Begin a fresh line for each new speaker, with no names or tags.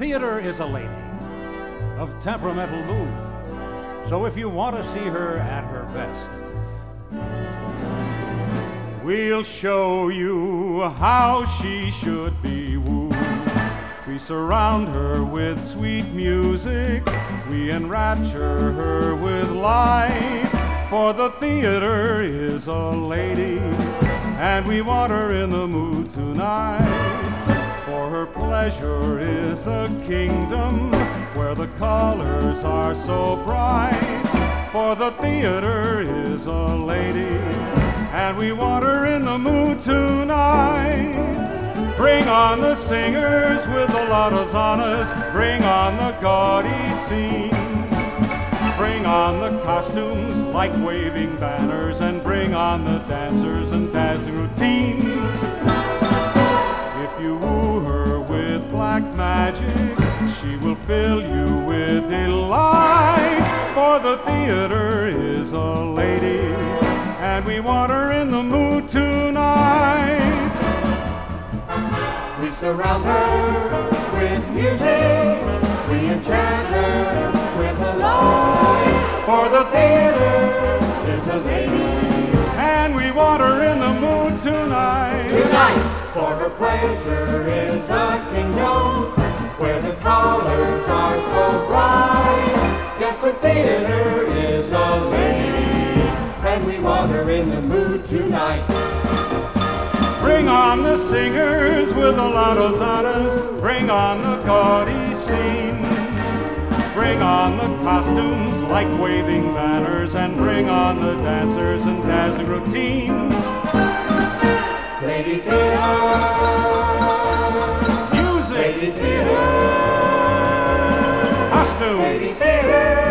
theater is a lady of temperamental mood. So if you want to see her at her best, we'll show you how she should be wooed. We surround her with sweet music, we enrapture her with light. For the theater is a lady, and we want her in the mood tonight. For her pleasure is a kingdom where the colors are so bright. For the theater is a lady, and we want her in the mood tonight. Bring on the singers with the loud hosannas, bring on the gaudy scene. Bring on the costumes like waving banners, and bring on the dancers and dazzling routines. If you woo her with black magic, she will fill you with delight. For the theater is a lady, and we want her in the mood tonight.
We surround her with music, we enchant her with the light. For the theater is a lady,
and we want her in the mood tonight.
Tonight, for her pleasure is a kingdom where the colors are so bright. Yes, the theater is a lady, and we want her in the mood tonight.
Bring on the singers with the loud hosannas, bring on the gaudy scene. Bring on the costumes like waving banners, and bring on the dancers and dazzling routines.
Lady Theater,
music,
Lady Theater,
costumes,
Lady Theater.